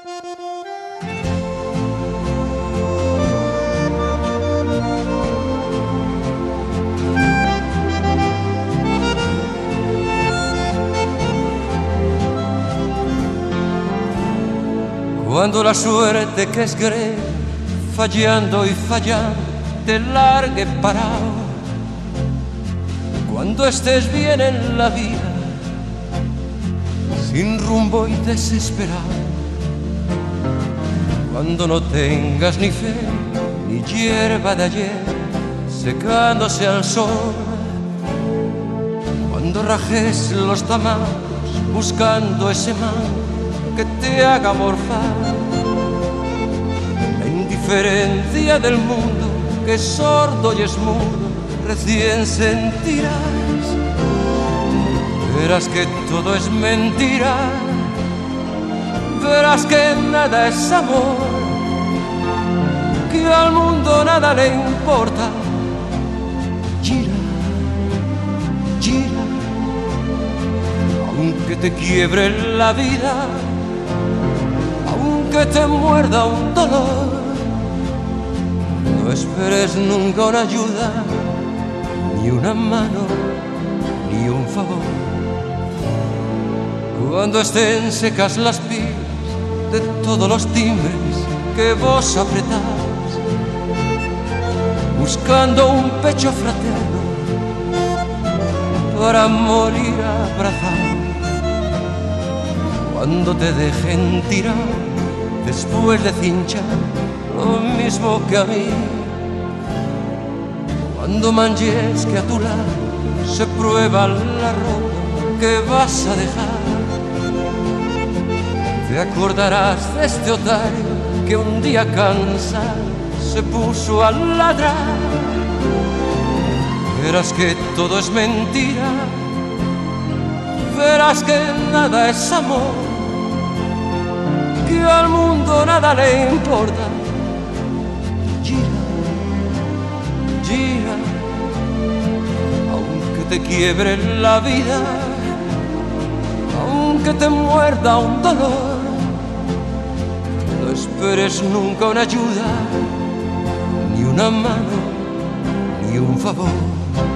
Cuando la suerte que es greve, fallando y fallando, te largue parado. Cuando estés bien en la vida, sin rumbo y desesperado. Cuando no tengas ni fe, ni hierba de ayer, secándose al sol. Cuando rajes los tamaños, buscando ese mal que te haga morfar. La indiferencia del mundo, que es sordo y es mudo, recién sentirás. Verás que todo es mentira, verás que nada es amor, que al mundo nada le importa. Gira, gira, aunque te quiebre la vida, aunque te muerda un dolor, no esperes nunca una ayuda, ni una mano, ni un favor. Cuando estén secas las pilas de todos los timbres que vos apretás, buscando un pecho fraterno para morir abrazado. Cuando te dejen tirado después de cinchar lo mismo que a mí, cuando manches que a tu lado se prueba la ropa que vas a dejar, te acordarás de este otario que un día cansado se puso a ladrar. Verás que todo es mentira, verás que nada es amor, que al mundo nada le importa. Gira, gira, aunque te quiebre la vida, aunque te muerda un dolor, no esperes nunca una ayuda, ni una mano, ni un favor.